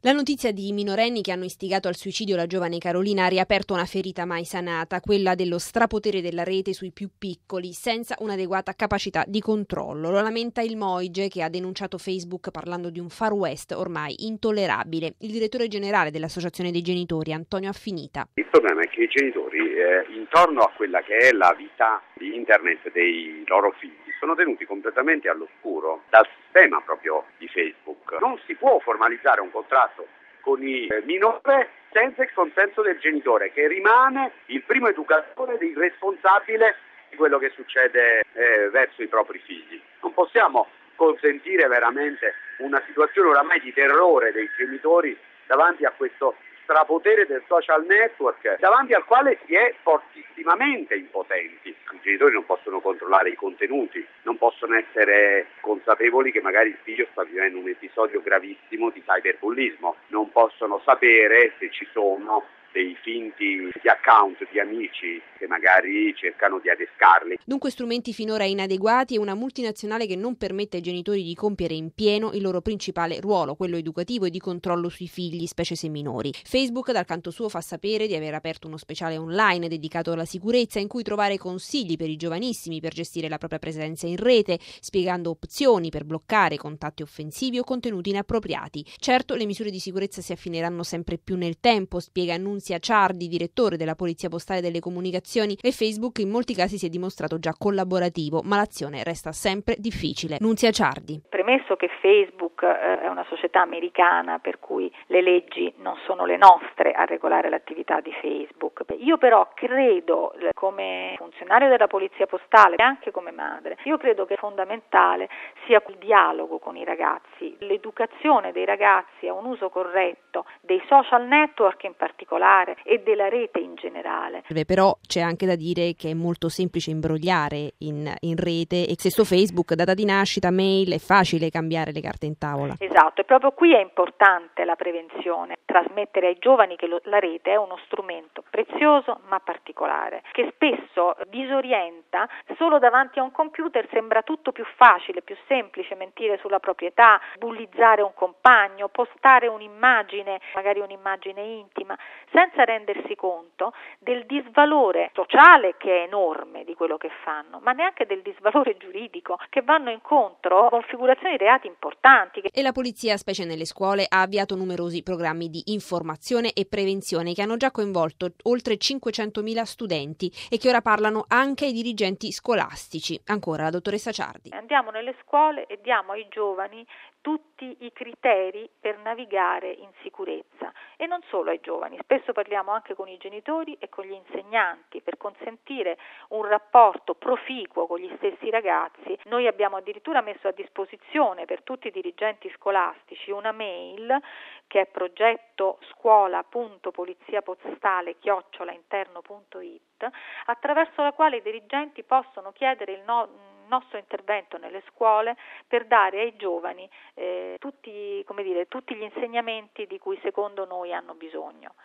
La notizia di minorenni che hanno istigato al suicidio la giovane Carolina ha riaperto una ferita mai sanata, quella dello strapotere della rete sui più piccoli, senza un'adeguata capacità di controllo. Lo lamenta il Moige, che ha denunciato Facebook parlando di un Far West ormai intollerabile. Il direttore generale dell'Associazione dei Genitori, Antonio Affinita. Il problema è che i genitori, intorno a quella che è la vita di internet dei loro figli, sono tenuti completamente all'oscuro dal sistema proprio di Facebook. Non si può formalizzare un contratto con il minore senza il consenso del genitore, che rimane il primo educatore e il responsabile di quello che succede verso i propri figli. Non possiamo consentire veramente una situazione oramai di terrore dei genitori davanti a questo strapotere del social network, davanti al quale si è fortissimamente impotenti. I genitori non possono controllare i contenuti, non possono essere consapevoli che magari il figlio sta vivendo un episodio gravissimo di cyberbullismo, non possono sapere se ci sono dei finti account di amici che magari cercano di adescarli. Dunque strumenti finora inadeguati e una multinazionale che non permette ai genitori di compiere in pieno il loro principale ruolo, quello educativo e di controllo sui figli, specie se minori. Facebook dal canto suo fa sapere di aver aperto uno speciale online dedicato alla sicurezza in cui trovare consigli per i giovanissimi per gestire la propria presenza in rete, spiegando opzioni per bloccare contatti offensivi o contenuti inappropriati. Certo, le misure di sicurezza si affineranno sempre più nel tempo, spiega Nunzia Ciardi, direttore della Polizia Postale delle Comunicazioni, e Facebook in molti casi si è dimostrato già collaborativo, ma l'azione resta sempre difficile. Nunzia Ciardi. Premesso che Facebook è una società americana per cui le leggi non sono le nostre a regolare l'attività di Facebook, io però credo, come funzionario della Polizia Postale e anche come madre, io credo che fondamentale sia il dialogo con i ragazzi, l'educazione dei ragazzi a un uso corretto dei social network in particolare e della rete in generale. Però c'è anche da dire che è molto semplice imbrogliare in rete e se su Facebook, data di nascita, mail, è facile cambiare le carte in tavola. Esatto, e proprio qui è importante la prevenzione, trasmettere ai giovani che la rete è uno strumento prezioso ma particolare, che spesso disorienta. Solo davanti a un computer sembra tutto più facile, più semplice, mentire sulla proprietà, bullizzare un compagno, postare un'immagine, magari un'immagine intima, senza rendersi conto del disvalore sociale che è enorme di quello che fanno, ma neanche del disvalore giuridico, che vanno incontro a configurazioni di reati importanti. E la polizia, specie nelle scuole, ha avviato numerosi programmi di informazione e prevenzione che hanno già coinvolto oltre 500.000 studenti e che ora parlano anche ai dirigenti scolastici. Ancora la dottoressa Ciardi. Andiamo nelle scuole e diamo ai giovani tutti i criteri per navigare in sicurezza e non solo ai giovani, spesso parliamo anche con i genitori e con gli insegnanti per consentire un rapporto proficuo con gli stessi ragazzi. Noi abbiamo addirittura messo a disposizione per tutti i dirigenti scolastici una mail che è progetto.scuola.poliziapostale@interno.it, attraverso la quale i dirigenti possono chiedere il nostro intervento nelle scuole per dare ai giovani tutti gli insegnamenti di cui secondo noi hanno bisogno.